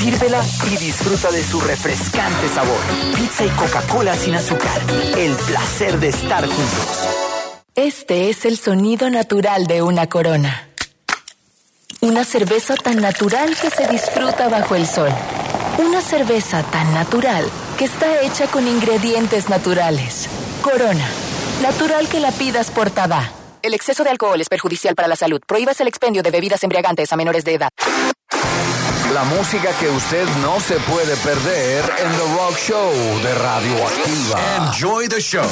Sírvela y disfruta de su refrescante sabor. Pizza y Coca-Cola sin azúcar. El placer de estar juntos. Este es el sonido natural de una Corona. Una cerveza tan natural que se disfruta bajo el sol. Una cerveza tan natural que está hecha con ingredientes naturales. Corona. Natural que la pidas por Tabá. El exceso de alcohol es perjudicial para la salud. Prohíbas el expendio de bebidas embriagantes a menores de edad. La música que usted no se puede perder en The Rock Show de Radioactiva. Enjoy the show.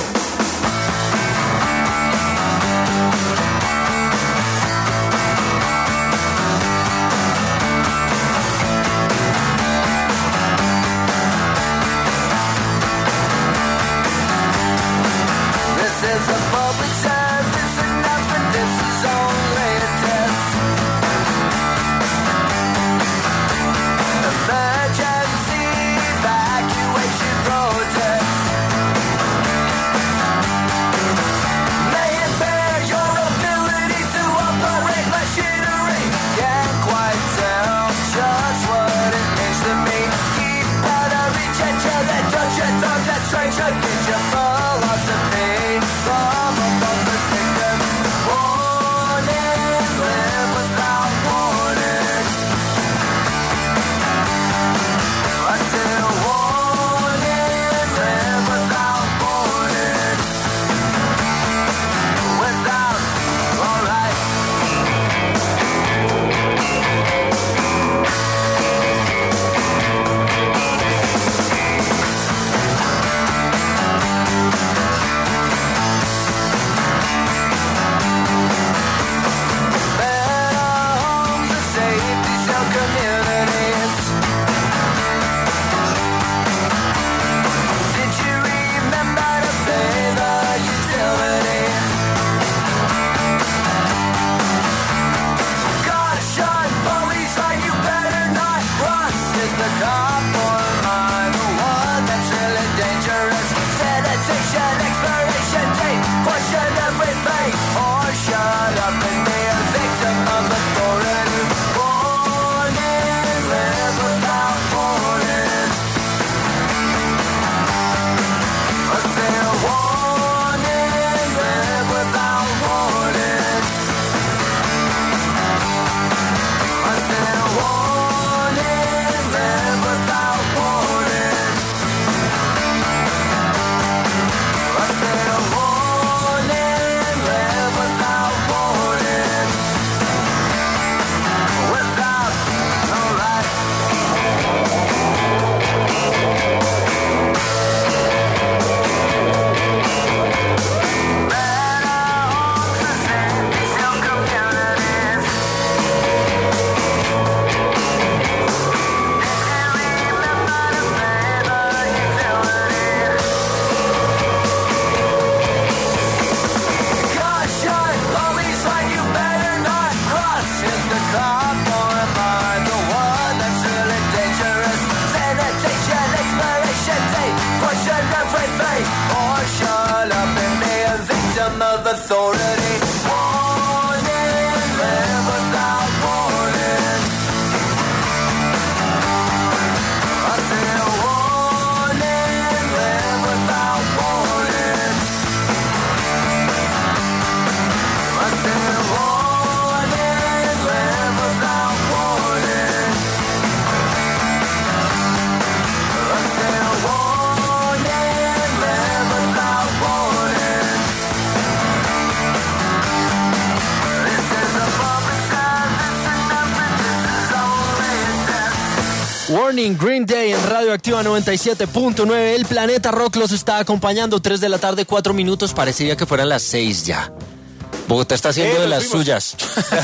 Warning, Green Day en Radioactiva 97.9. El Planeta Rock los está acompañando. 3 de la tarde, 4 minutos. Parecía que fueran las 6 ya. Bogotá está haciendo de las suyas.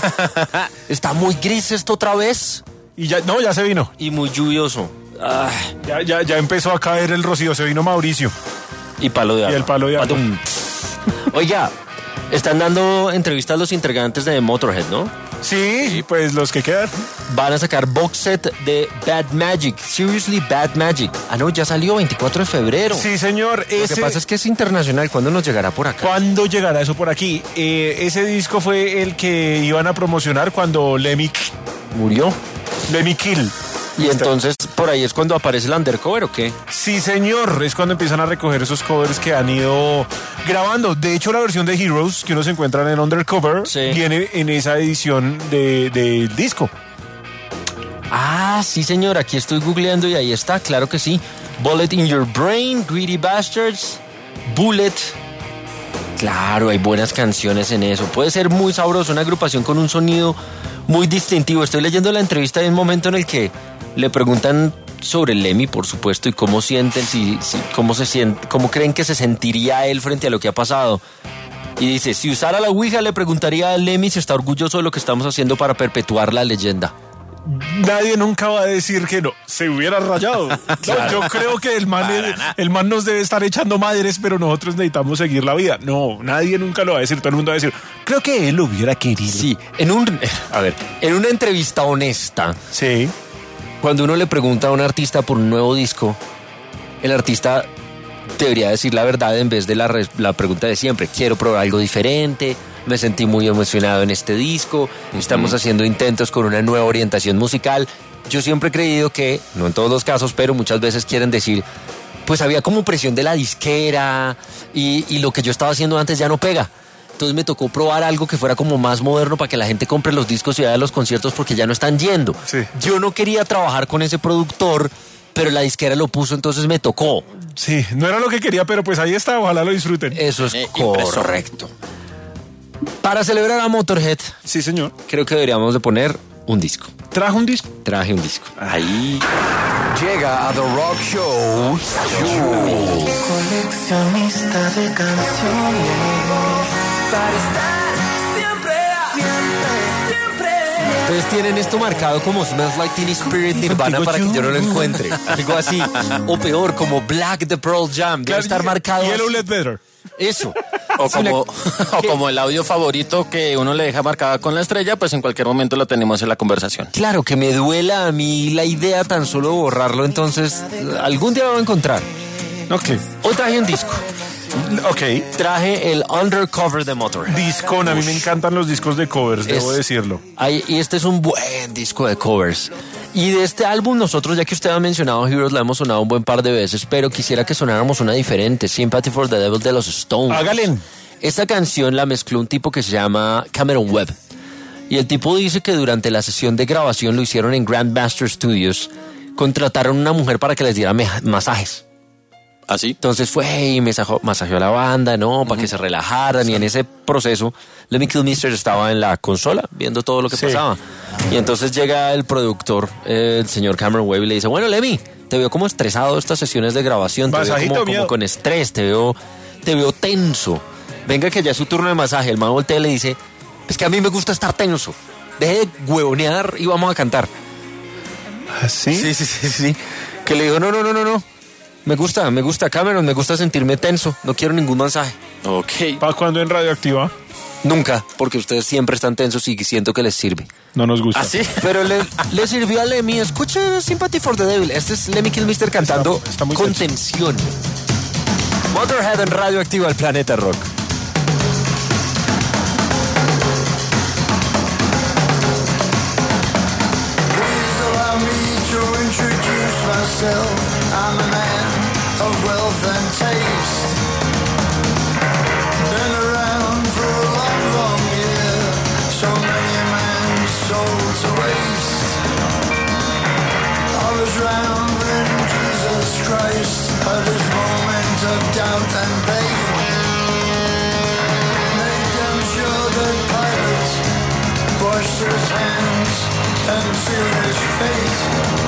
Está muy gris esto otra vez. Y ya se vino. Y muy lluvioso. Ya empezó a caer el rocío. Se vino Mauricio. Y palo de agua. Y el palo de agua. Oiga, están dando entrevistas a los integrantes de Motorhead, ¿no? Sí, pues los que quedan. Van a sacar box set de Bad Magic. Seriously, Bad Magic. No, ya salió 24 de febrero. Sí, señor. Lo que pasa es que es internacional. ¿Cuándo nos llegará por acá? ¿Cuándo llegará eso por aquí? Ese disco fue el que iban a promocionar cuando Lemmy murió. Lemmy Kill. Y entonces, por ahí es cuando aparece el undercover, ¿o qué? Sí, señor. Es cuando empiezan a recoger esos covers que han ido grabando. De hecho, la versión de Heroes que uno se encuentra en el Undercover viene en esa edición del disco. Ah, sí, señor. Aquí estoy googleando y ahí está. Claro que sí. Bullet in Your Brain, Greedy Bastards, Bullet. Claro, hay buenas canciones en eso. Puede ser muy sabroso, una agrupación con un sonido muy distintivo. Estoy leyendo la entrevista de un momento en el que le preguntan sobre Lemmy, por supuesto, y cómo sienten, cómo creen que se sentiría él frente a lo que ha pasado. Y dice, si usara la Ouija, le preguntaría a Lemmy si está orgulloso de lo que estamos haciendo para perpetuar la leyenda. Nadie nunca va a decir que no, se hubiera rayado. Claro. No, yo creo que el man nos debe estar echando madres, pero nosotros necesitamos seguir la vida. No, nadie nunca lo va a decir, todo el mundo va a decir, creo que él lo hubiera querido. Sí, en una entrevista honesta, sí, cuando uno le pregunta a un artista por un nuevo disco, el artista debería decir la verdad en vez de la pregunta de siempre. Quiero probar algo diferente, me sentí muy emocionado en este disco, estamos haciendo intentos con una nueva orientación musical. Yo siempre he creído que, no en todos los casos, pero muchas veces quieren decir, pues había como presión de la disquera y lo que yo estaba haciendo antes ya no pega. Entonces me tocó probar algo que fuera como más moderno para que la gente compre los discos y vaya a los conciertos porque ya no están yendo. Sí. Yo no quería trabajar con ese productor, pero la disquera lo puso, entonces me tocó. Sí, no era lo que quería, pero pues ahí está, ojalá lo disfruten. Eso es correcto. Para celebrar a Motorhead, sí, señor, creo que deberíamos de poner un disco. ¿Trajo un disco? Traje un disco. Ahí. Llega a The Rock Show. Coleccionista de canciones para estar siempre. Ustedes tienen esto marcado como Smells Like Teen Spirit Nirvana para que yo no lo encuentre. Algo así. O peor, como Black the Pearl Jam. Debe estar marcado. Yellow Ledbetter. Eso. O como el audio favorito que uno le deja marcada con la estrella, pues en cualquier momento lo tenemos en la conversación. Claro, que me duela a mí la idea tan solo borrarlo, entonces algún día lo voy a encontrar. Ok. Hoy traje un disco. Ok. Traje el Undercover de Motorhead. Discón, a mí me encantan los discos de covers, debo decirlo. Y este es un buen disco de covers. Y de este álbum nosotros, ya que usted ha mencionado Heroes, la hemos sonado un buen par de veces, pero quisiera que sonáramos una diferente, Sympathy for the Devil de los Stones. Hágale. Esta canción la mezcló un tipo que se llama Cameron Webb. Y el tipo dice que durante la sesión de grabación lo hicieron en Grandmaster Studios, contrataron a una mujer para que les diera masajes. ¿Así? Entonces fue y masajeó a la banda, ¿no? Para que se relajaran. Y en ese proceso, Lemmy Kilmister estaba en la consola viendo todo lo que pasaba. Y entonces llega el productor, el señor Cameron Webb, y le dice, bueno, Lemmy, te veo como estresado estas sesiones de grabación. Te veo como con estrés, te veo tenso. Venga que ya es su turno de masaje. El man voltea y le dice, es que a mí me gusta estar tenso. Deje de huevonear y vamos a cantar. ¿Sí? Sí. Que le dijo, no. Me gusta, Cameron, me gusta sentirme tenso. No quiero ningún masaje. Ok. ¿Para cuándo en Radioactiva? Nunca, porque ustedes siempre están tensos y siento que les sirve. No nos gusta. ¿Ah, sí? Pero le sirvió a Lemmy. Escucha Sympathy for the Devil. Este es Lemmy Kilmister cantando está muy con tensión. Motorhead en Radioactiva, el Planeta Rock. I'm a man of wealth and taste. Been around for a long, long year. So many a man's soul to waste. I was round when Jesus Christ had his moment of doubt and pain. Made them sure that Pilate washed his hands and sealed his fate.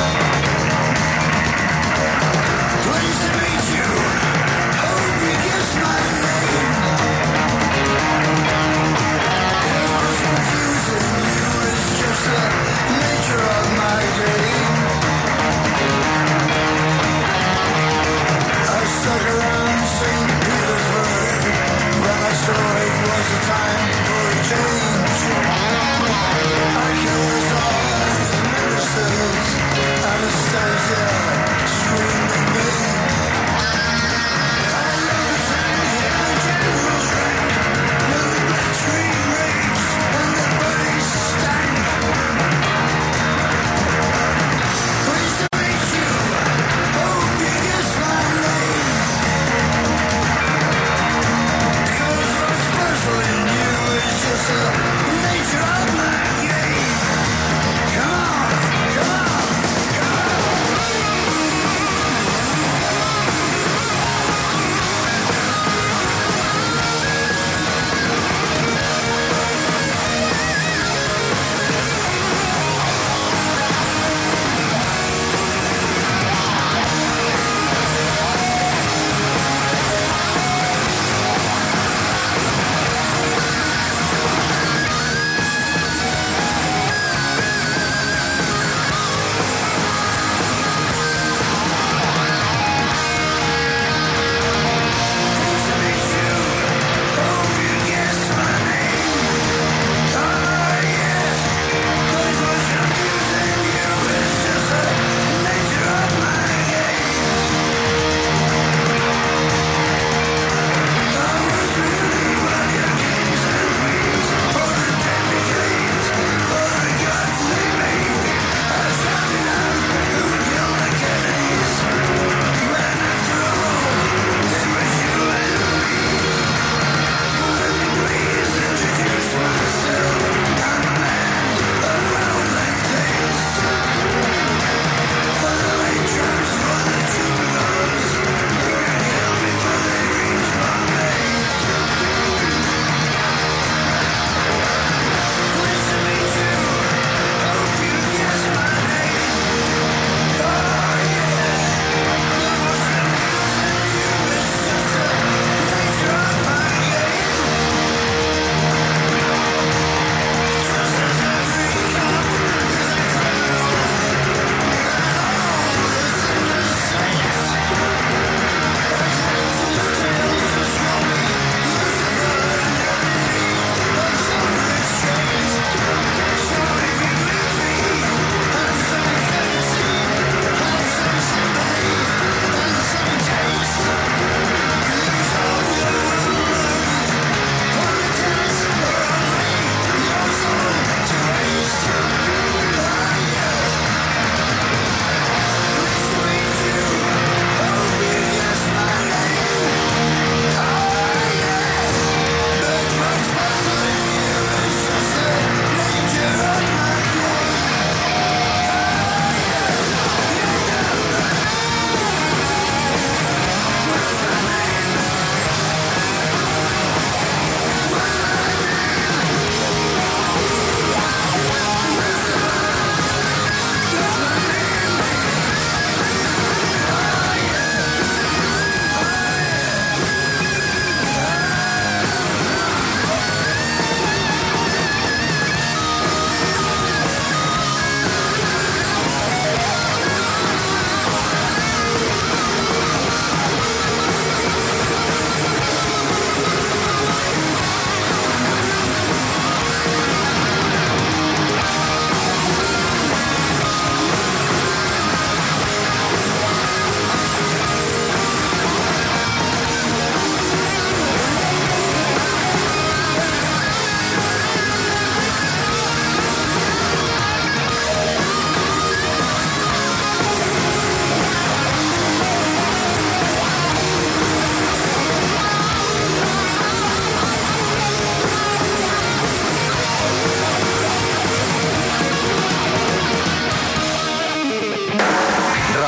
Pleased to meet you. Hope you guess my name. It was confusing. You was just the nature of my game. I stuck around St. Petersburg when I saw it was a time for a change. I killed the czars and ministers.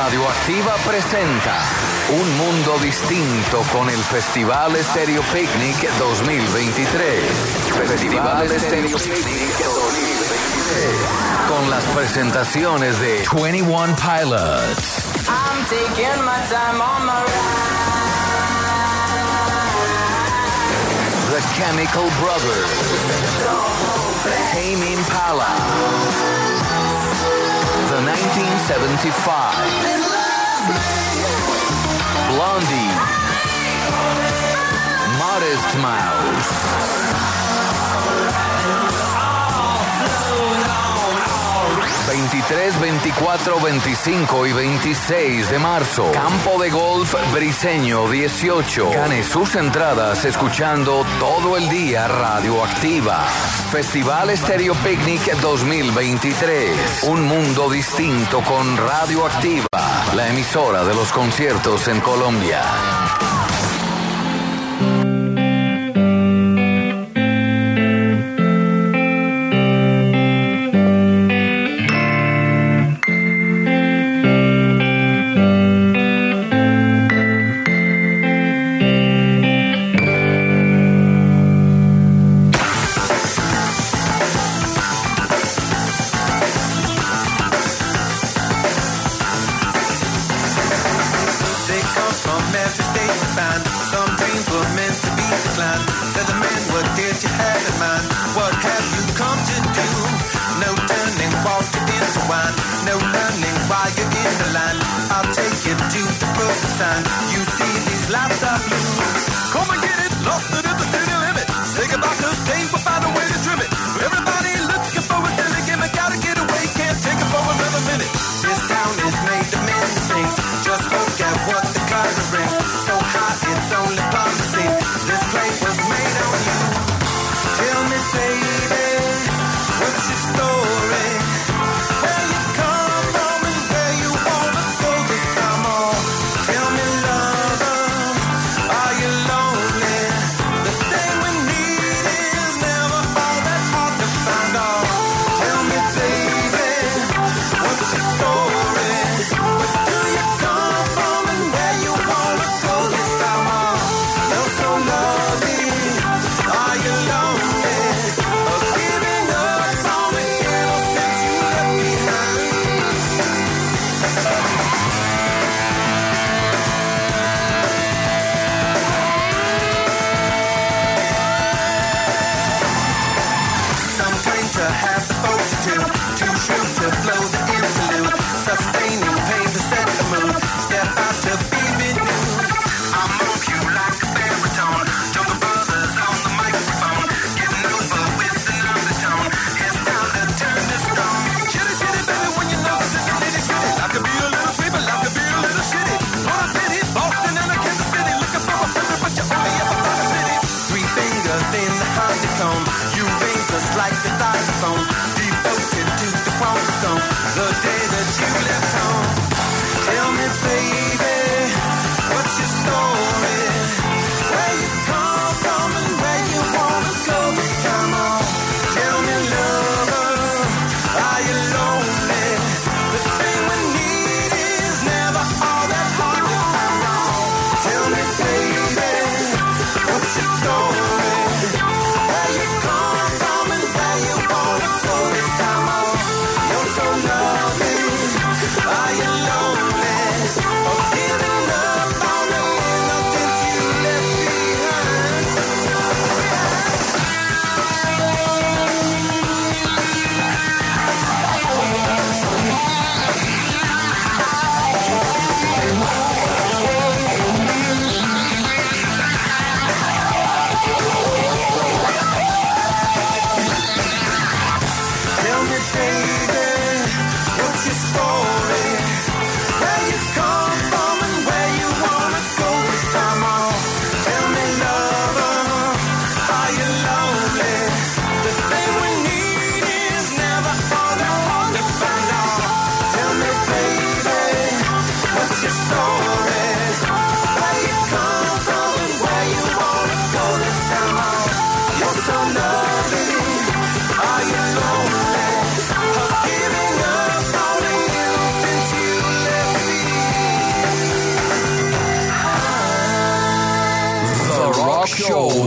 Radioactiva presenta Un Mundo Distinto con el Festival Stereo Picnic 2023. Festival Stereo Picnic 2023. Con las presentaciones de 21 Pilots. I'm taking my time on my ride. The Chemical Brothers. Tame Impala. The 1975. Blondie. Modest Mouse. 23, 24, 25 y 26 de marzo. Campo de Golf Briseño 18. Gane sus entradas escuchando todo el día Radioactiva. Festival Stereo Picnic 2023. Un mundo distinto con Radioactiva, la emisora de los conciertos en Colombia.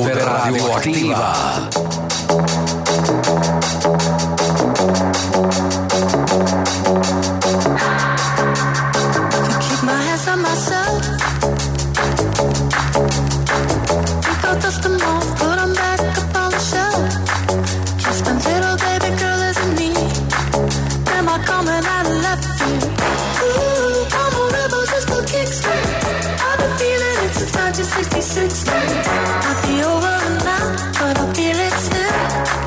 de Radioactiva. Keep my hands on myself. Pick out dust them off, put them back up on the shelf. Kiss my little baby girl isn't me. Am I coming out of left field? Ooh, I'm a rebel just for kicks. I've been feeling it since 1966. Might be over now, but I feel it still.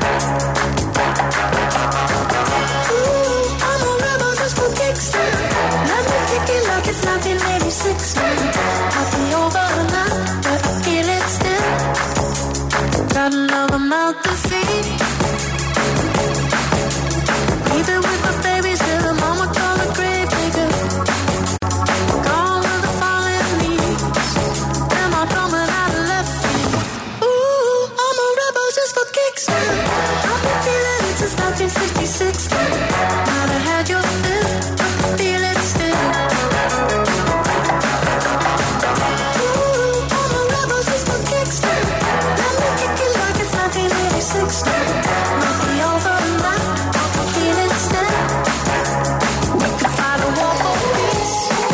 Ooh, I'm a rebel just for kicks. Let me kick it like it's 1986. Might be over now, but I feel it still. Got another mouth to feed. Even with my babies, little mama call a grave digger. Gone with the fallen leaves. Am I coming out of left field? Ooh, I'm a rebel just for kicks. I've been feeling it since 1966. Might have had your fill, I feel it still. Ooh, I'm a rebel just for kicks. Let me kick it like it's 1986. Might be over now, I feel it still. We could fight a war for peace.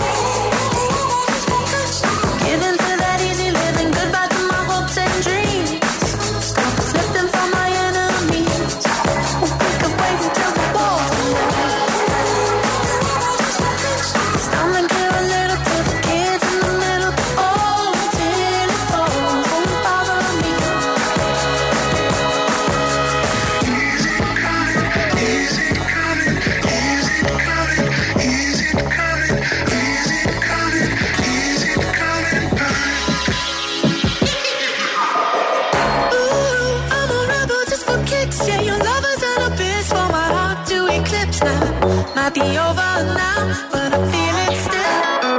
Give in to that easy living, goodbye to my hopes and dreams. Stop slipping from my enemies. We could wait until the war's over. It's time to give a little to the kids in the middle. Oh, till it falls, won't bother me. Ooh, I'm a rebel just for kicks. Yeah, your love is an abyss for my heart to eclipse now. Might be over now, but I feel it still.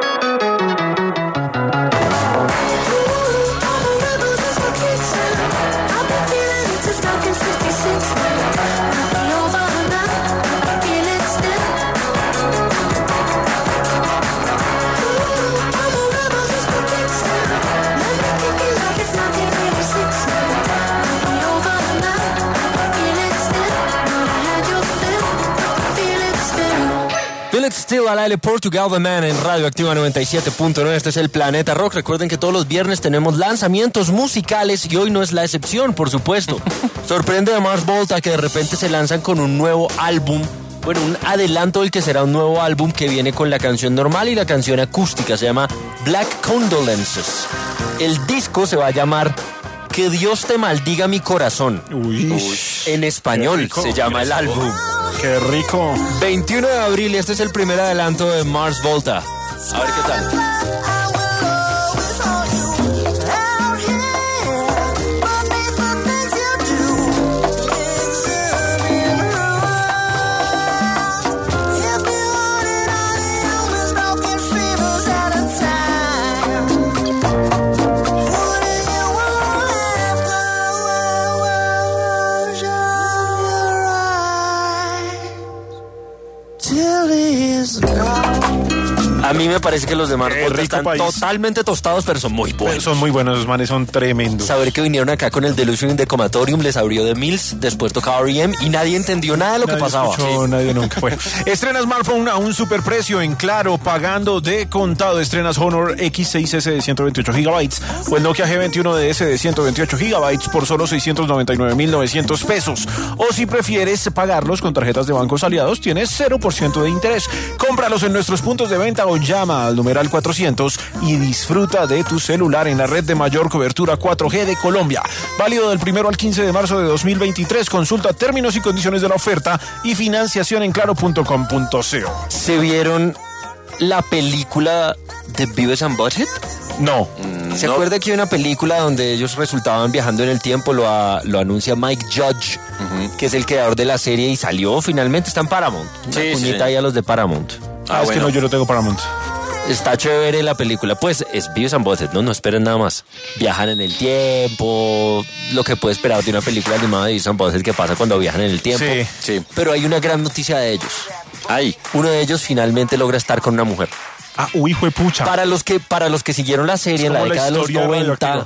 Ooh, I'm a rebel just for kicks. I've been feeling it since 1966. Might be over now, but I feel it still. Ooh, I'm a rebel just for kicks. Let me kick it like it's 1986. Might be over now, but I feel it still. Might have had your fill, I feel it still. Feel It Still al aire Portugal The Man en Radioactiva 97.9. Este es el Planeta Rock. Recuerden que todos los viernes tenemos lanzamientos musicales y hoy no es la excepción, por supuesto. Sorprende a Mars Volta que de repente se lanzan con un nuevo álbum. Bueno, un adelanto del que será un nuevo álbum que viene con la canción normal y la canción acústica. Se llama Black Condolences. El disco se va a llamar Que Dios te maldiga mi corazón. En español rico. se llama el álbum. Qué rico. 21 de abril, este es el primer adelanto de Mars Volta. A ver qué tal. A mí me parece que los de Mars Volta están país. totalmente tostados, pero son muy buenos. Son muy buenos, los manes son tremendos. Saber que vinieron acá con el Delusion in the Comatorium, les abrió The Mills, después tocaba R.E.M. y nadie entendió nada de lo que pasaba. Escuchó, nadie nunca. Bueno, estrenas smartphone a un superprecio en Claro, pagando de contado. Estrenas Honor X6S de 128 GB o el Nokia G21DS de 128 GB por solo 699,900 pesos. O si prefieres pagarlos con tarjetas de bancos aliados, tienes 0% de interés. Cómpralos en nuestros puntos de venta o llama al numeral 400 y disfruta de tu celular en la red de mayor cobertura 4G de Colombia. Válido del 1 al 15 de marzo de 2023. Consulta términos y condiciones de la oferta y financiación en claro.com.co. ¿Se vieron la película de Beavis and Butthead? No. ¿Se acuerda que hay una película donde ellos resultaban viajando en el tiempo? Lo anuncia Mike Judge, que es el creador de la serie y salió finalmente, está en Paramount. Una puñita ahí a los de Paramount. Es que no, yo no tengo Paramount. Está chévere la película. Pues es Beavis and Butthead, no esperen nada más. Viajan en el tiempo, lo que puede esperar de una película animada de Beavis and Butthead que pasa cuando viajan en el tiempo. Sí. Pero hay una gran noticia de ellos. Uno de ellos finalmente logra estar con una mujer. Hijo de pucha. Para los que siguieron la serie en la década de los 90,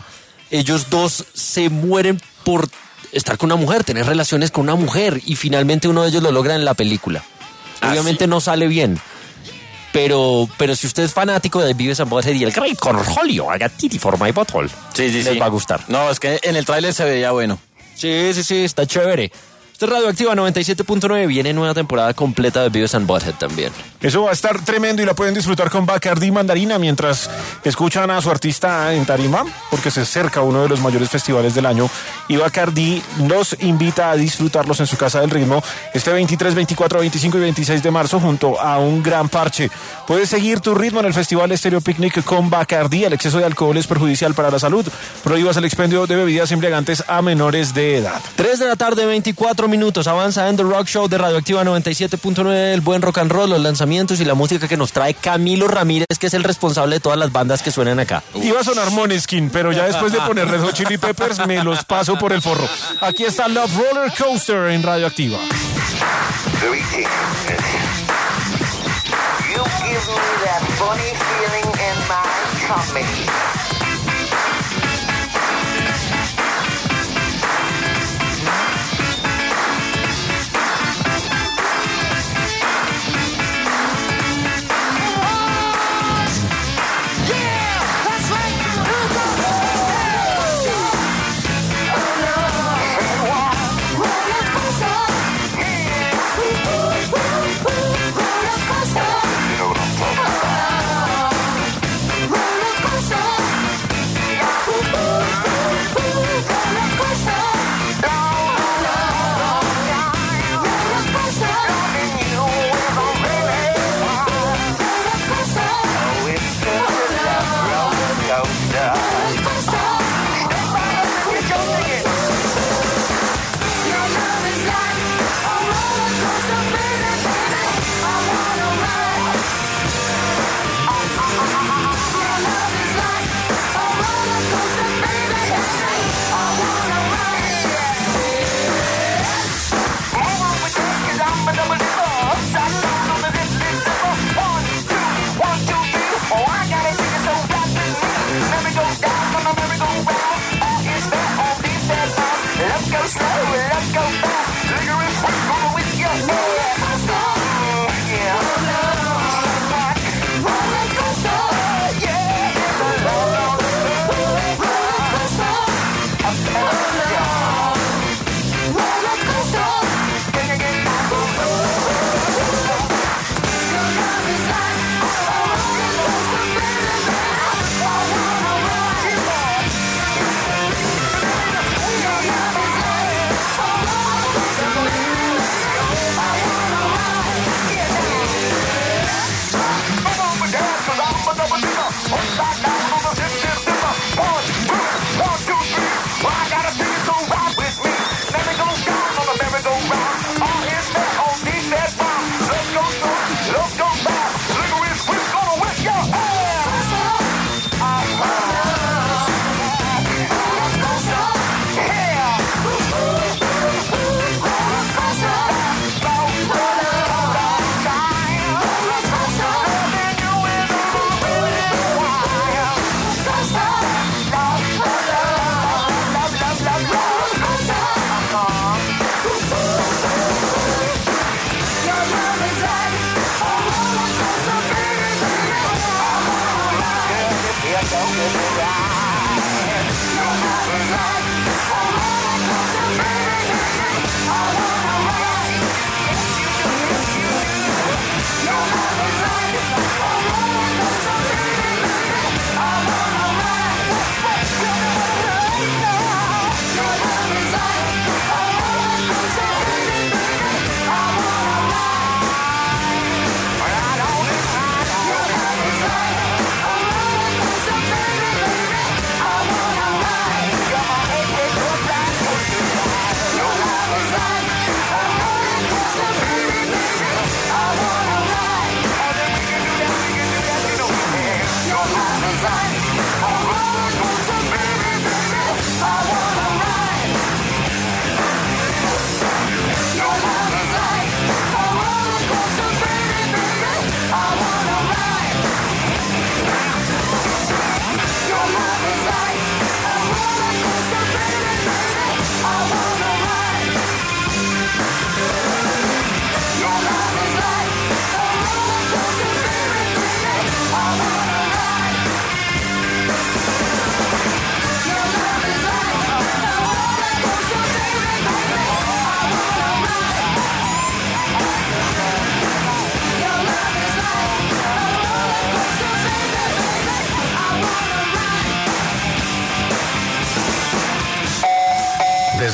ellos dos se mueren por estar con una mujer, tener relaciones con una mujer, y finalmente uno de ellos lo logra en la película. Obviamente no sale bien. Pero si usted es fanático de Beavis and Butthead y el Great Cornholio, I got titty for my butthole, les va a gustar. No, es que en el tráiler se veía bueno. Sí, está chévere. Esta es Radioactiva 97.9, viene nueva temporada completa de Beavis and Butthead también. Eso va a estar tremendo y la pueden disfrutar con Bacardí Mandarina mientras escuchan a su artista en tarima, porque se acerca uno de los mayores festivales del año y Bacardí los invita a disfrutarlos en su Casa del Ritmo este 23, 24, 25 y 26 de marzo junto a un gran parche. Puedes seguir tu ritmo en el Festival Estéreo Picnic con Bacardí. El exceso de alcohol es perjudicial para la salud. Prohíbas el expendio de bebidas embriagantes a menores de edad. 3 de la tarde, 24 minutos. Avanza en The Rock Show de Radioactiva 97.9, el buen rock and roll, los lanzamientos y la música que nos trae Camilo Ramírez, que es el responsable de todas las bandas que suenan acá. Iba a sonar Måneskin, pero ya después de poner Red Hot Chili Peppers me los paso por el forro. Aquí está Love Roller Coaster en Radioactiva. You give me that funny feeling in my tummy.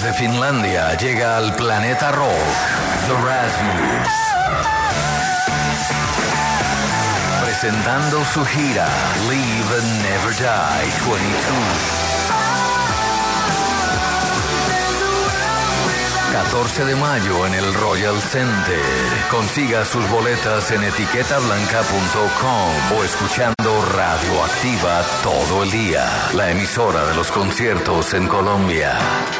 Desde Finlandia llega al planeta rock The Rasmus, presentando su gira Live and Never Die 22. 14 de mayo en el Royal Center. Consiga sus boletas en etiquetablanca.com o escuchando Radioactiva todo el día, la emisora de los conciertos en Colombia.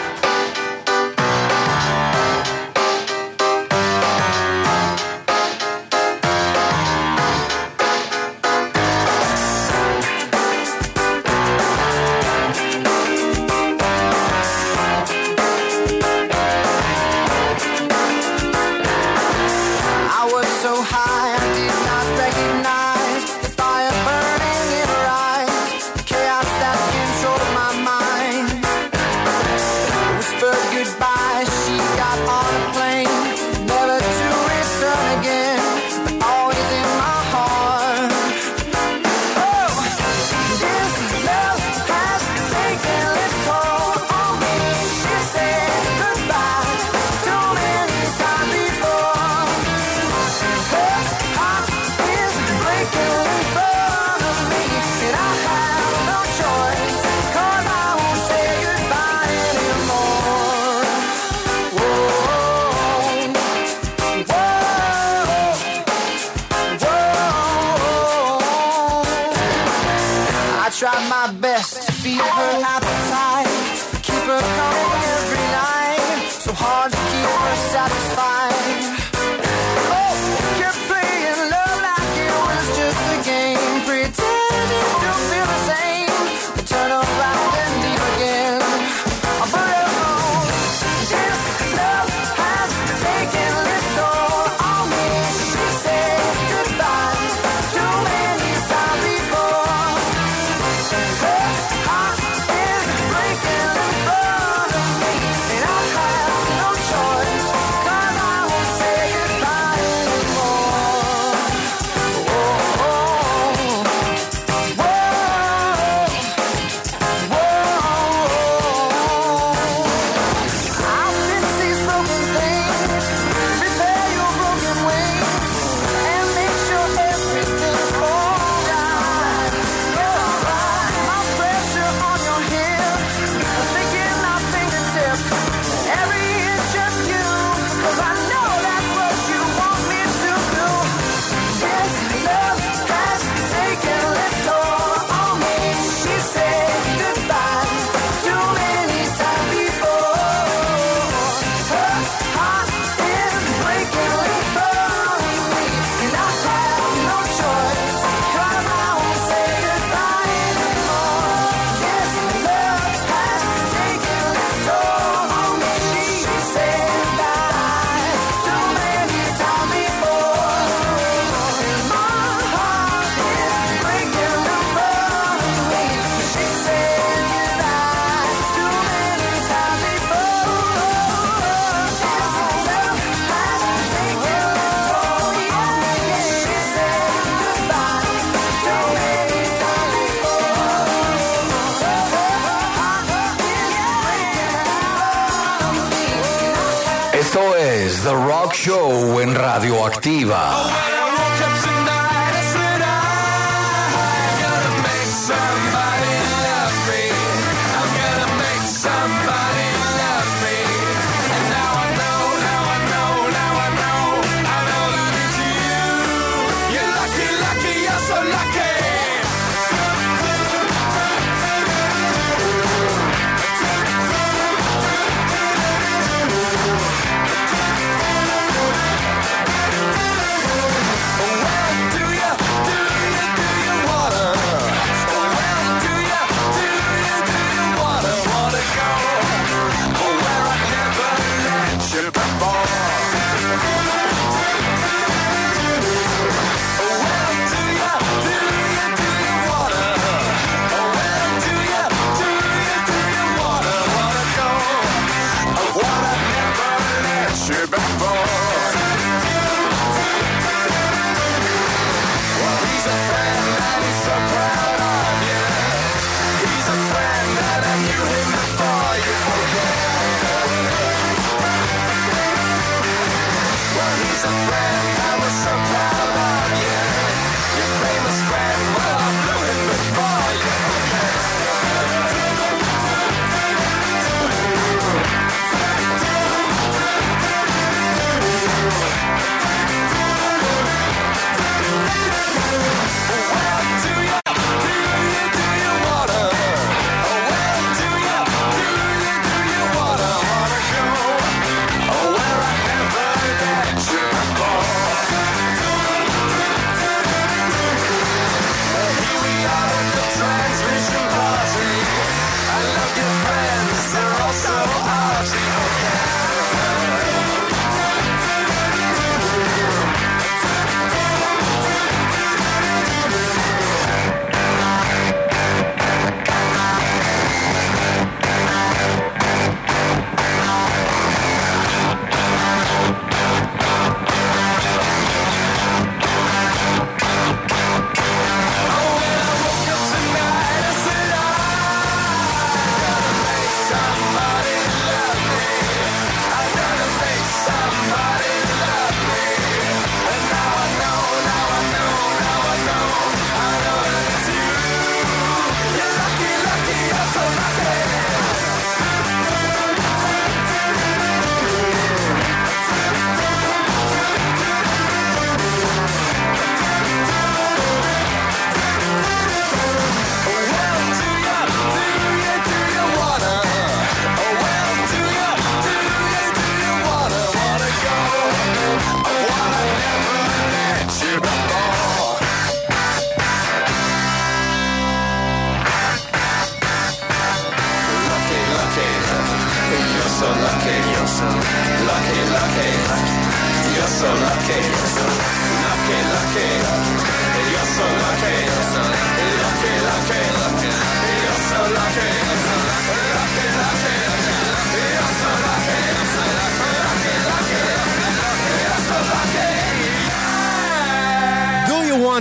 Esto es The Rock Show en Radioactiva.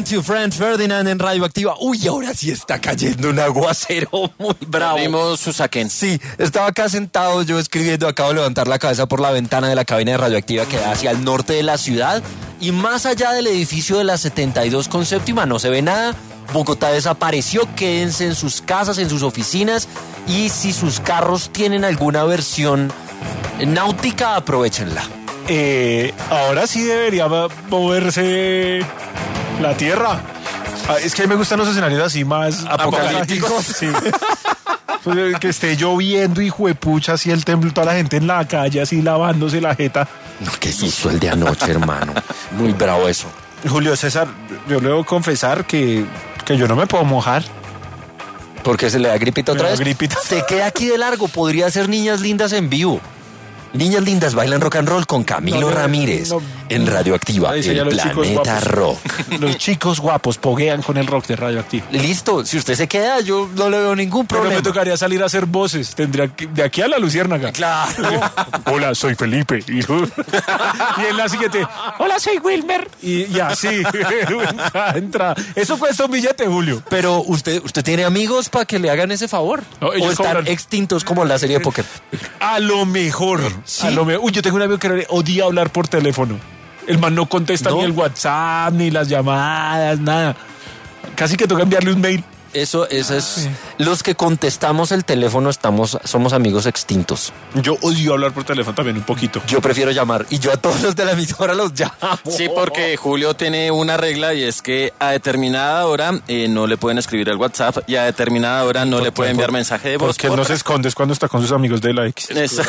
Want You, Franz Ferdinand en Radioactiva. Uy, ahora sí está cayendo un aguacero muy bravo. Abrimos su saquen. Sí, estaba acá sentado yo escribiendo, acabo de levantar la cabeza por la ventana de la cabina de Radioactiva que da hacia el norte de la ciudad y más allá del edificio de la 72 con séptima no se ve nada. Bogotá desapareció, quédense en sus casas, en sus oficinas y si sus carros tienen alguna versión náutica, aprovechenla. Ahora sí debería moverse la Tierra. Es que a mí me gustan los escenarios así más apocalípticos. Sí. Pues, que esté lloviendo, hijo de pucha, así el templo, toda la gente en la calle, así lavándose la jeta. No, qué susto el de anoche, hermano. Muy bravo eso. Julio César, yo le debo confesar que yo no me puedo mojar. ¿Por qué se le da gripita otra Me da vez? gripita. Se queda aquí de largo, podría ser Niñas Lindas en vivo. Niñas Lindas bailan rock and roll con Camilo Ramírez en Radioactiva, Ahí el serían los chicos planeta guapos. rock. Los chicos guapos poguean con el rock de Radioactiva. Listo, si usted se queda, yo no le veo ningún Pero problema. me tocaría salir a hacer voces. Tendría que, de aquí a la Luciérnaga. Claro. Hola, soy Felipe. Y en la siguiente, hola, soy Wilmer. Y así, entra. Eso cuesta un billete, Julio. Pero usted tiene amigos para que le hagan ese favor. No, ellos o están cobran. extintos como en la serie de póker. A lo mejor. ¿Sí? A lo mejor. Uy, yo tengo un amigo que odia hablar por teléfono. El man no contesta ¿No? ni el WhatsApp, ni las llamadas, nada. Casi que toca enviarle un mail. Eso es. Los que contestamos el teléfono somos amigos extintos. Yo odio hablar por teléfono también un poquito. Yo prefiero llamar y yo a todos los de la emisora los llamo. Sí, porque Julio tiene una regla y es que a determinada hora no le pueden escribir al WhatsApp y a determinada hora no le pueden enviar mensaje de voz. Porque él no se esconde es cuando está con sus amigos de la X. Exacto.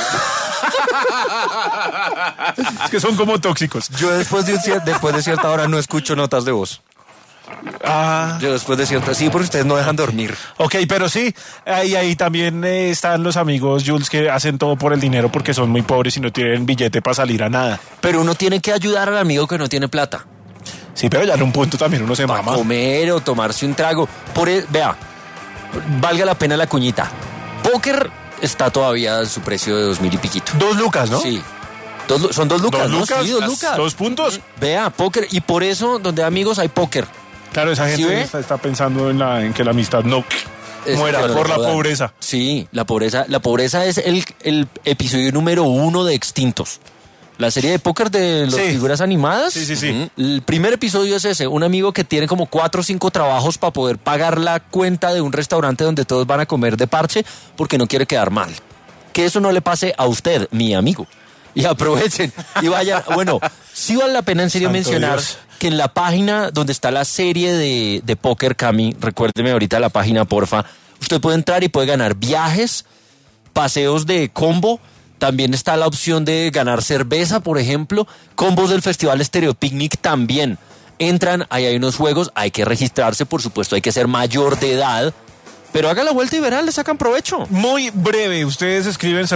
Es que son como tóxicos. Yo después de cierta hora no escucho notas de voz. Ah, Yo después de cierta... Sí, porque ustedes no dejan dormir. ok, pero sí, ahí también están los amigos Jules que hacen todo por el dinero porque son muy pobres y no tienen billete para salir a nada. Pero uno tiene que ayudar al amigo que no tiene plata. Sí, pero ya en un punto también uno se Para mama. comer o tomarse un trago. Vea, valga la pena la cuñita. Póker está todavía a su precio de 2,000 y piquito. 2 lucas, ¿no? Sí. Son 2 lucas, ¿Dos ¿no? lucas? Sí, 2 lucas. 2 puntos. Vea, póker. Y por eso, donde hay amigos, hay póker. Claro, esa ¿Sí gente ve? está pensando en que la amistad no Es muera que no por le la jodan. pobreza. Sí, la pobreza es el episodio número 1 de Extintos. La serie de póker de las Sí. figuras animadas. Sí, sí, sí. Ujú. El primer episodio es ese, un amigo que tiene como 4 o 5 trabajos para poder pagar la cuenta de un restaurante donde todos van a comer de parche porque no quiere quedar mal. Que eso no le pase a usted, mi amigo. Y aprovechen y vayan. Bueno, sí vale la pena en serio Santo mencionar Dios. que en la página donde está la serie de póker, Cami, recuérdeme ahorita la página, porfa, usted puede entrar y puede ganar viajes, paseos de combo, también está la opción de ganar cerveza, por ejemplo, combos del Festival Stereo Picnic también. Entran, ahí hay unos juegos, hay que registrarse, por supuesto, hay que ser mayor de edad, pero haga la vuelta y verán, le sacan provecho. Muy breve, ustedes escriben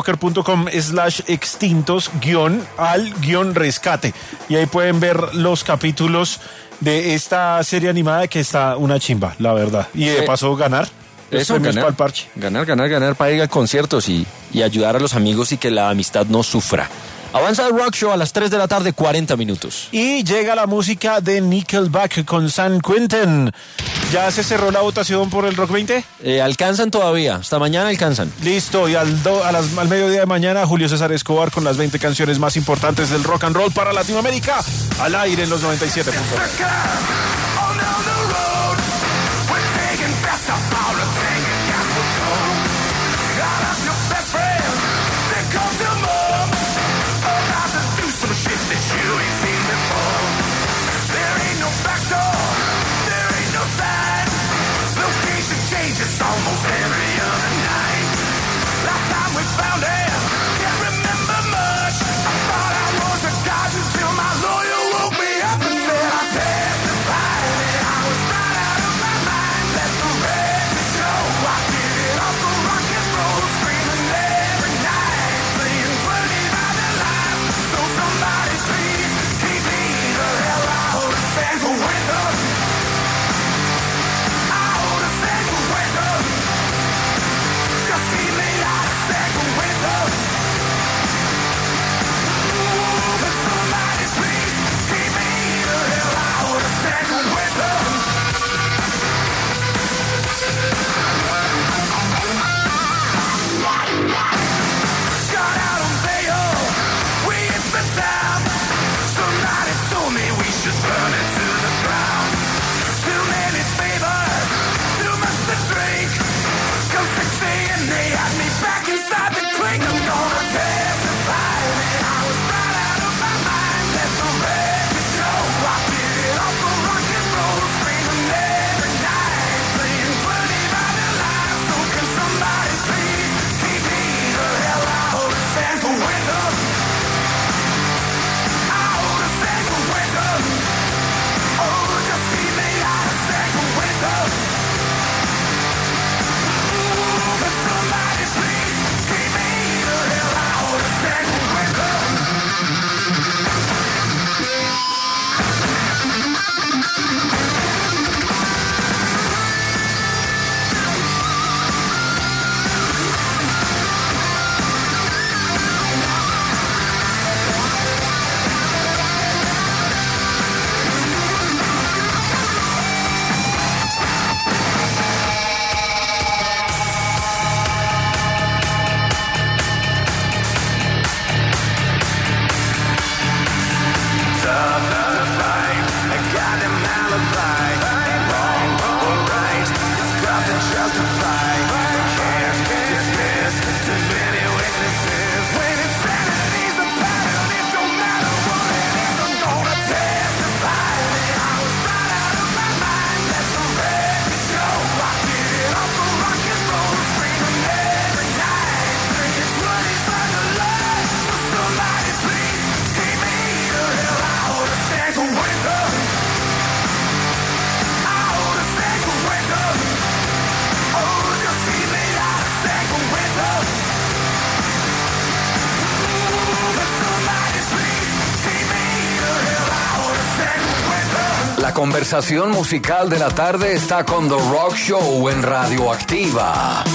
cervezapoker.com/extintos-al-rescate y ahí pueden ver los capítulos de esta serie animada que está una chimba, la verdad. Y de paso ganar. los Eso, premios ganar, para el parche. ganar para ir a conciertos y ayudar a los amigos y que la amistad no sufra. Avanza el Rock Show a las 3 de la tarde, 40 minutos. Y llega la música de Nickelback con San Quentin. ¿Ya se cerró la votación por el Rock 20? Alcanzan todavía, hasta mañana alcanzan. Listo, y al mediodía de mañana, Julio César Escobar con las 20 canciones más importantes del rock and roll para Latinoamérica, al aire en los 97.9. It's almost every other night. Last time we found it, can't remember much. I thought I was a god until my lawyer woke me up and said I testify. La conversación musical de la tarde está con The Rock Show en Radioactiva.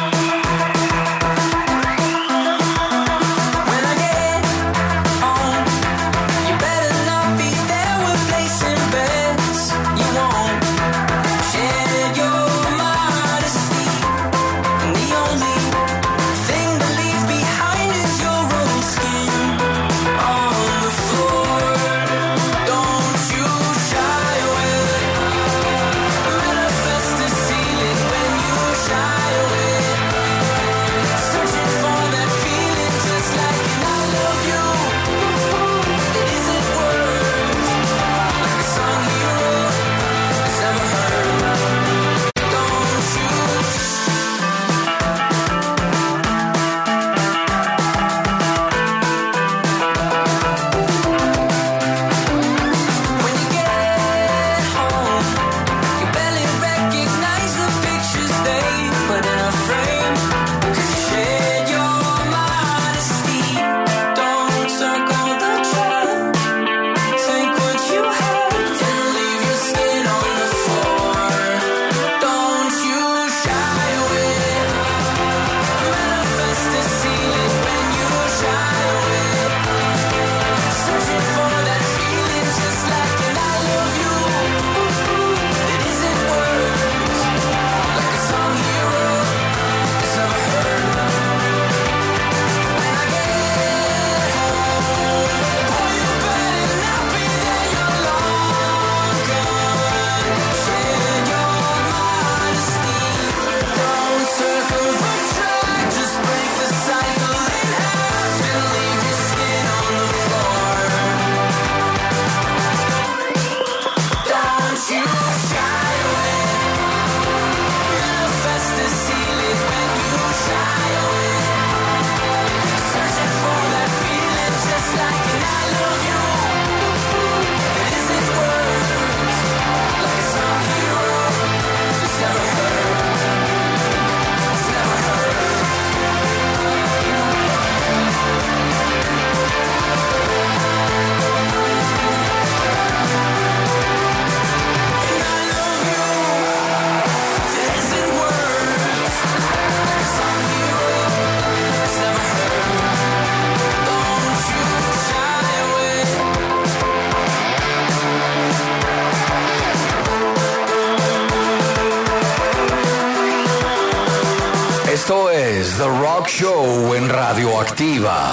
Esto es The Rock Show en Radioactiva.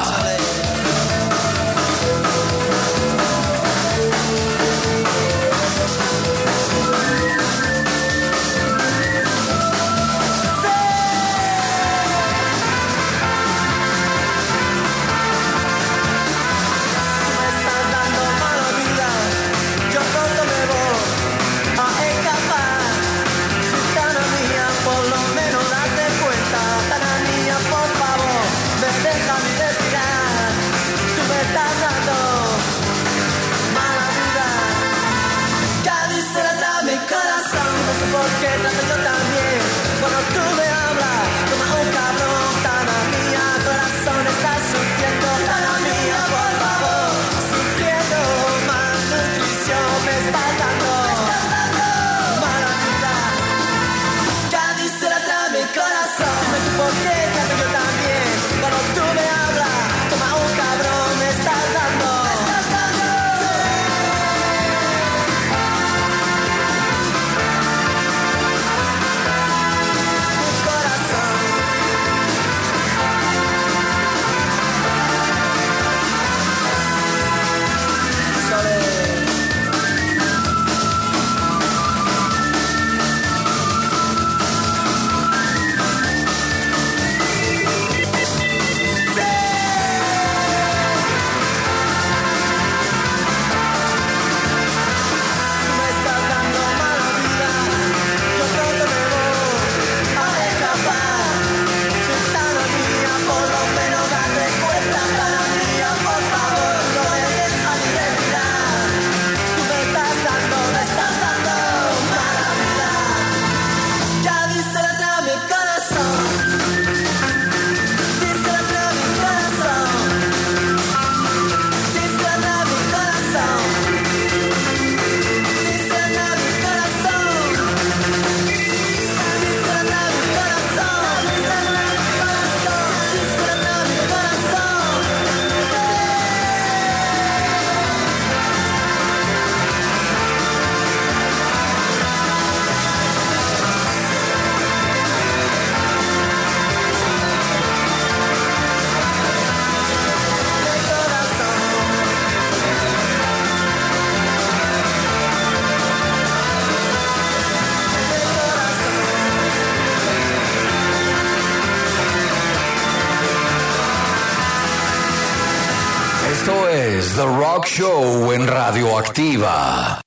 Rock Show en Radioactiva.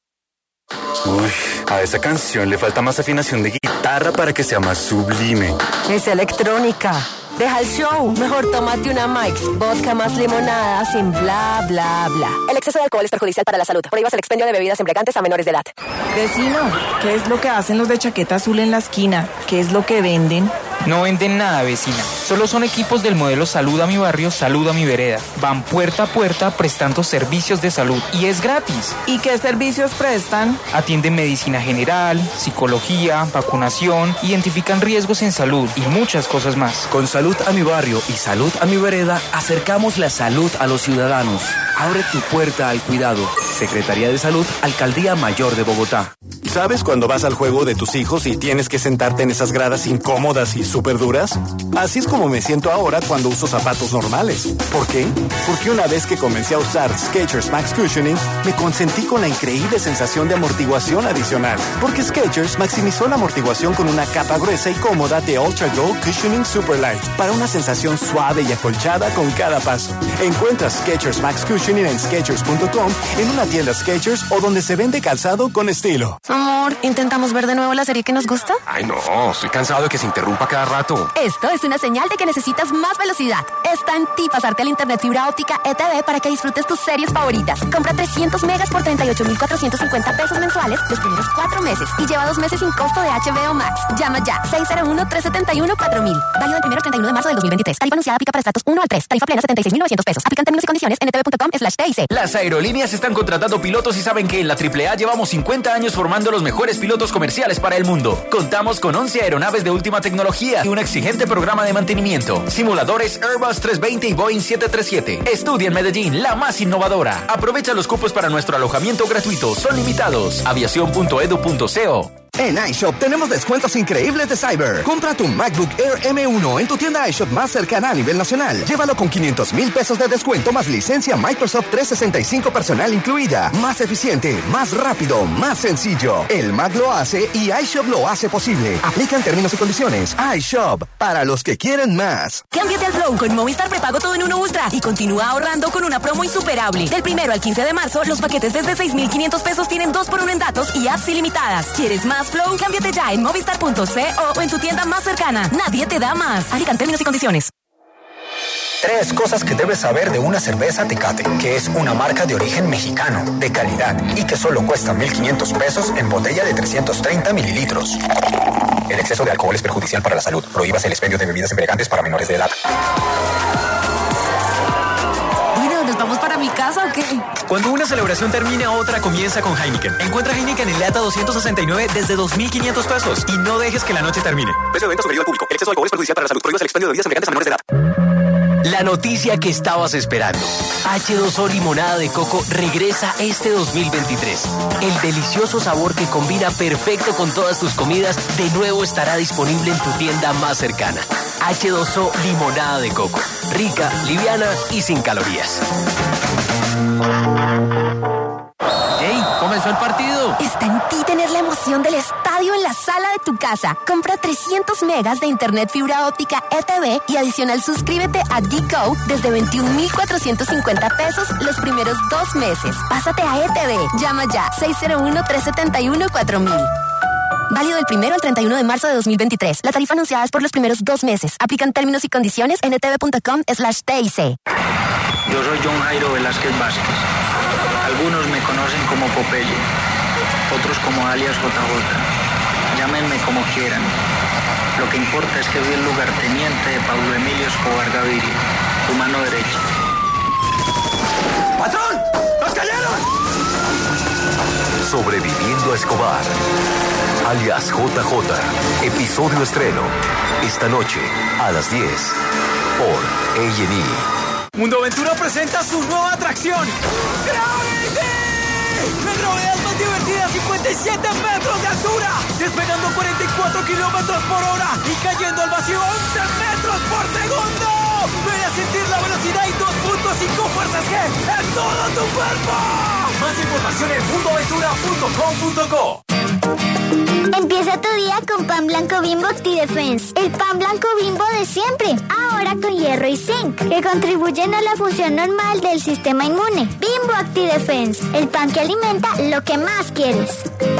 Uy, a esa canción le falta más afinación de guitarra para que sea más sublime. Es electrónica. Deja el show. Mejor tómate una Mike's. Vodka más limonada sin bla, bla, bla. El exceso de alcohol es perjudicial para la salud. Prohíbas el expendio de bebidas embriagantes a menores de edad. Vecino, ¿qué es lo que hacen los de chaqueta azul en la esquina? ¿Qué es lo que venden? No venden nada, vecina. Solo son equipos del modelo Salud a mi barrio, Salud a mi vereda. Van puerta a puerta prestando servicios de salud y es gratis. ¿Y qué servicios prestan? Atienden medicina general, psicología, vacunación, identifican riesgos en salud y muchas cosas más. Con Salud a mi barrio y Salud a mi vereda, acercamos la salud a los ciudadanos. Abre tu puerta al cuidado. Secretaría de Salud, Alcaldía Mayor de Bogotá. ¿Sabes cuando vas al juego de tus hijos y tienes que sentarte en esas gradas incómodas y súper duras? Así es como me siento ahora cuando uso zapatos normales. ¿Por qué? Porque una vez que comencé a usar Skechers Max Cushioning, me consentí con la increíble sensación de amortiguación adicional. Porque Skechers maximizó la amortiguación con una capa gruesa y cómoda de Ultra Gold Cushioning Super Light para una sensación suave y acolchada con cada paso. Encuentra Skechers Max Cushioning en Skechers.com, en una tienda Skechers o donde se vende calzado con estilo. Amor, ¿intentamos ver de nuevo la serie que nos gusta? Ay, no, estoy cansado de que se interrumpa cada rato. Esto es una señal de que necesitas más velocidad. Está en ti pasarte al internet fibra óptica ETV para que disfrutes tus series favoritas. Compra 300 megas por 38,450 pesos mensuales los primeros 4 meses y lleva 2 meses sin costo de HBO Max. Llama ya, 601-371-4000. Válido del 1 al 31 de marzo del 2023. Tarifa anunciada aplica para estratos 1 al 3. Tarifa plena 76,900 pesos. Aplican términos y condiciones en ntv.com/TIC. Las aerolíneas están contratando pilotos y saben que en la AAA llevamos 50 años formando los mejores pilotos comerciales para el mundo. Contamos con 11 aeronaves de última tecnología y un exigente programa de mantenimiento. Simuladores Airbus 320 y Boeing 737. Estudia en Medellín, la más innovadora. Aprovecha los cupos para nuestro alojamiento gratuito. Son limitados. Aviación.edu.co. En iShop tenemos descuentos increíbles de Cyber. Compra tu MacBook Air M1 en tu tienda iShop más cercana a nivel nacional. Llévalo con 500,000 pesos de descuento más licencia Microsoft 365 personal incluida. Más eficiente, más rápido, más sencillo. El Mac lo hace y iShop lo hace posible. Aplican términos y condiciones. iShop, para los que quieren más. Cámbiate al Flow con Movistar Prepago Todo en Uno Ultra y continúa ahorrando con una promo insuperable. Del 1 al 15 de marzo, los paquetes desde 6,500 pesos tienen 2x1 en datos y apps ilimitadas. ¿Quieres más Flow? Cámbiate ya en movistar.co o en tu tienda más cercana. Nadie te da más. Aplican términos y condiciones. 3 cosas que debes saber de una cerveza Tecate, que es una marca de origen mexicano, de calidad y que solo cuesta 1,500 pesos en botella de 330 mililitros. El exceso de alcohol es perjudicial para la salud. Prohíbas el expendio de bebidas embriagantes para menores de edad. Bueno, ¿nos vamos para mi casa o qué? Cuando una celebración termina, otra comienza con Heineken. Encuentra Heineken en lata 269 desde 2,500 pesos y no dejes que la noche termine. Precio de venta sugerido al público. El exceso de alcohol es perjudicial para la salud. Prohíbas el expendio de bebidas embriagantes a menores de edad. La noticia que estabas esperando. H2O Limonada de Coco regresa este 2023. El delicioso sabor que combina perfecto con todas tus comidas de nuevo estará disponible en tu tienda más cercana. H2O Limonada de Coco. Rica, liviana y sin calorías. ¡Ey! ¡Comenzó el partido! Está en ti tener la emoción del estadio en la sala de tu casa. Compra 300 megas de internet fibra óptica ETV y adicional suscríbete a Digo desde 21,450 pesos los primeros 2 meses. Pásate a ETV. Llama ya 601-371-4000. Válido del 1 al 31 de marzo de 2023. La tarifa anunciada es por los primeros 2 meses. Aplican términos y condiciones en etv.com/TIC. Yo soy John Jairo Velázquez Vázquez. Algunos me conocen como Popeye, otros como alias JJ. Llámenme como quieran. Lo que importa es que soy el lugarteniente de Pablo Emilio Escobar Gaviria, tu mano derecha. ¡Patrón! ¡Nos cayeron! Sobreviviendo a Escobar, alias JJ, episodio estreno, esta noche a las 10 por A&E. Mundo Aventura presenta su nueva atracción. ¡Gravity! La gravedad más divertida, 57 metros de altura, despegando 44 kilómetros por hora y cayendo al vacío 11 metros por segundo. Ven a sentir la velocidad y 2.5 fuerzas G en todo tu cuerpo. Más información en mundoaventura.com.co. Empieza tu día con pan blanco Bimbo ActiDefense. El pan blanco Bimbo de siempre. Ahora con hierro y zinc, que contribuyen a la función normal del sistema inmune. Bimbo ActiDefense. El pan que alimenta lo que más quieres.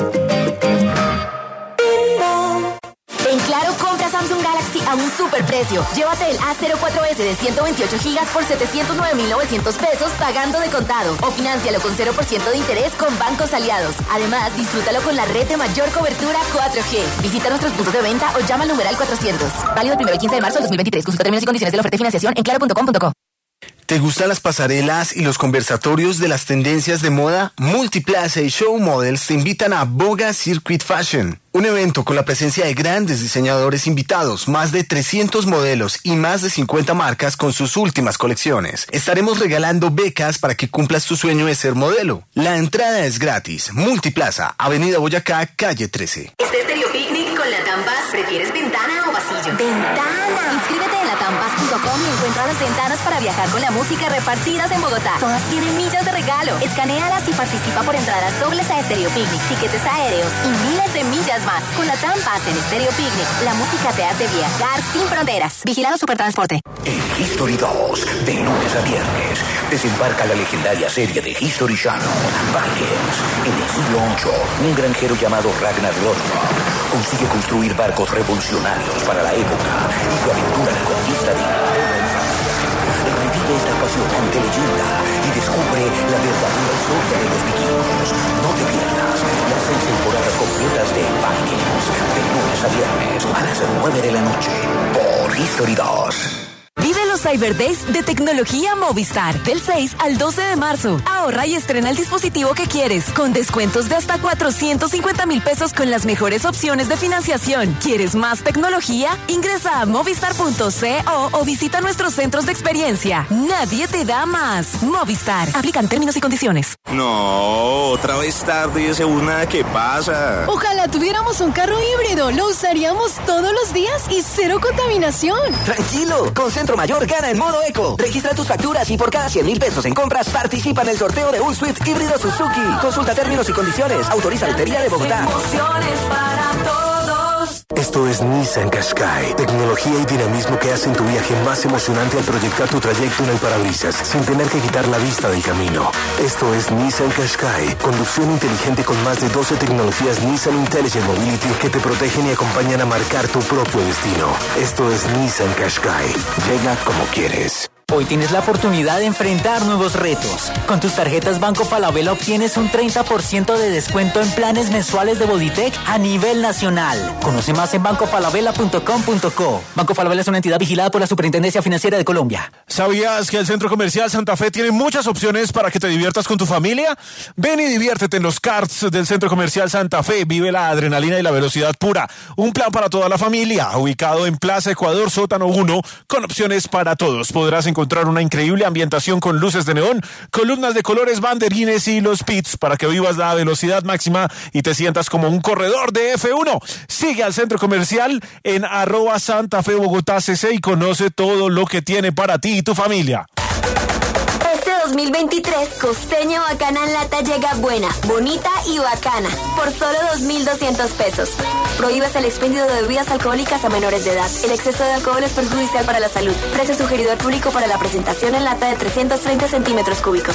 En Claro, compra Samsung Galaxy a un superprecio. Llévate el A04S de 128 GB por 709.900 pesos pagando de contado. O financialo con 0% de interés con bancos aliados. Además, disfrútalo con la red de mayor cobertura 4G. Visita nuestros puntos de venta o llama al numeral 400. Válido del 1 al 15 de marzo del 2023. Consulta términos y condiciones de la oferta y financiación en claro.com.co. ¿Te gustan las pasarelas y los conversatorios de las tendencias de moda? Multiplaza y Show Models te invitan a Boga Circuit Fashion, un evento con la presencia de grandes diseñadores invitados, más de 300 modelos y más de 50 marcas con sus últimas colecciones. Estaremos regalando becas para que cumplas tu sueño de ser modelo. La entrada es gratis. Multiplaza, Avenida Boyacá, calle 13. Este Estéreo Picnic con Latam Pass. ¿Prefieres ventana o pasillo? ¡Ventana! Inscríbete en latampass.com y encuentra las ventanas para viajar con la música repartidas en Bogotá. Todas tienen millas de regalo. Escanéalas y participa por entradas dobles a Estéreo Picnic, tiquetes aéreos y miles de millas más. Con Latam Pass en Estéreo Picnic, la música te hace viajar sin fronteras. Vigilado Supertransporte. En History 2, de lunes a viernes, desembarca la legendaria serie de History Channel, Vikings. En el siglo VIII, un granjero llamado Ragnar Lothbrok consigue construir barcos revolucionarios para la época y su aventura de conquista de Inglaterra y Francia. Revive esta apasionante leyenda y descubre la verdadera historia de los vikingos. No te pierdas las 6 temporadas completas de Vikings, de lunes a viernes a las 9 de la noche por History 2. Vive los Cyber Days de Tecnología Movistar del 6 al 12 de marzo. Ahorra y estrena el dispositivo que quieres con descuentos de hasta 450.000 pesos con las mejores opciones de financiación. ¿Quieres más tecnología? Ingresa a movistar.co o visita nuestros centros de experiencia. Nadie te da más. Movistar. Aplican términos y condiciones. No, otra vez tarde y ese bus nada que pasa. Ojalá tuviéramos un carro híbrido. Lo usaríamos todos los días y cero contaminación. Tranquilo, con Centro Mayor gana en modo eco. Registra tus facturas y por cada 100.000 pesos en compras participa en el sorteo de un Swift híbrido Suzuki. Consulta términos y condiciones. Autoriza Lotería de Bogotá. Emociones para todos. Esto es Nissan Qashqai. Tecnología y dinamismo que hacen tu viaje más emocionante al proyectar tu trayecto en el parabrisas sin tener que quitar la vista del camino. Esto es Nissan Qashqai. Conducción inteligente con más de 12 tecnologías Nissan Intelligent Mobility que te protegen y acompañan a marcar tu propio destino. Esto es Nissan Qashqai. Llega como quieres. Hoy tienes la oportunidad de enfrentar nuevos retos. Con tus tarjetas Banco Falabella obtienes un 30% de descuento en planes mensuales de Bodytech a nivel nacional. Conoce más en bancofalabella.com.co. Banco Falabella es una entidad vigilada por la Superintendencia Financiera de Colombia. ¿Sabías que el Centro Comercial Santa Fe tiene muchas opciones para que te diviertas con tu familia? Ven y diviértete en los karts del Centro Comercial Santa Fe. Vive la adrenalina y la velocidad pura. Un plan para toda la familia, ubicado en Plaza Ecuador, sótano 1, con opciones para todos. Podrás encontrar una increíble ambientación con luces de neón, columnas de colores, banderines y los pits para que vivas la velocidad máxima y te sientas como un corredor de F1. Sigue al Centro Comercial en @Santa Fe Bogotá CC y conoce todo lo que tiene para ti y tu familia. Este 2023, Costeño Bacana en Lata llega buena, bonita y bacana, por solo 2.200 pesos. Prohíbes el expendio de bebidas alcohólicas a menores de edad. El exceso de alcohol es perjudicial para la salud. Precio sugerido al público para la presentación en lata de 330 centímetros cúbicos.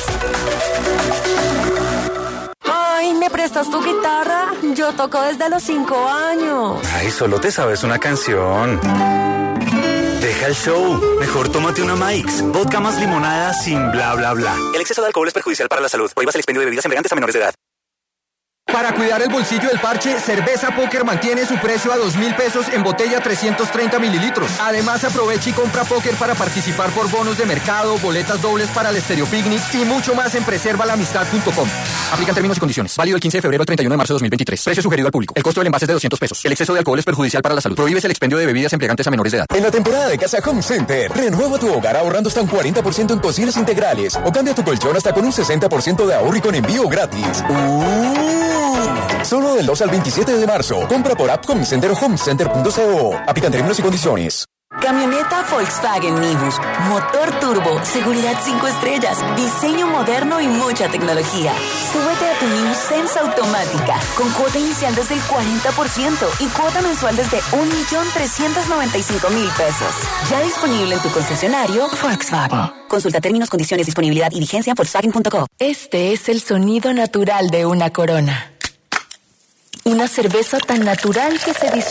Ay, ¿me prestas tu guitarra? Yo toco desde los 5 años. Ay, solo te sabes una canción. Deja el show. Mejor tómate una Mike's. Vodka más limonada sin bla, bla, bla. El exceso de alcohol es perjudicial para la salud. Prohíbas el expendio de bebidas embriagantes a menores de edad. Para cuidar el bolsillo del parche, Cerveza Póker mantiene su precio a 2.000 pesos en botella 330 mililitros. Además, aprovecha y compra póker para participar por bonos de mercado, boletas dobles para el Estéreo Picnic y mucho más en preservalamistad.com. Aplican términos y condiciones. Válido el 15 de febrero al 31 de marzo de 2023. Precio sugerido al público. El costo del envase es de 200 pesos. El exceso de alcohol es perjudicial para la salud. Prohíbes el expendio de bebidas embriagantes a menores de edad. En la temporada de Casa Home Center, renueva tu hogar ahorrando hasta un 40% en cocinas integrales o cambia tu colchón hasta con un 60% de ahorro y con envío gratis. Solo del 2 al 27 de marzo. Compra por app Home Center o homecenter.co. Aplican términos y condiciones. Camioneta Volkswagen Nibus, motor turbo, seguridad 5 estrellas, diseño moderno y mucha tecnología. Súbete a tu Nibus Sense automática, con cuota inicial desde el 40% y cuota mensual desde 1.395.000 pesos. Ya disponible en tu concesionario Volkswagen. Consulta términos, condiciones, disponibilidad y vigencia en Volkswagen.co. Este es el sonido natural de una Corona. Una cerveza tan natural que se disfruta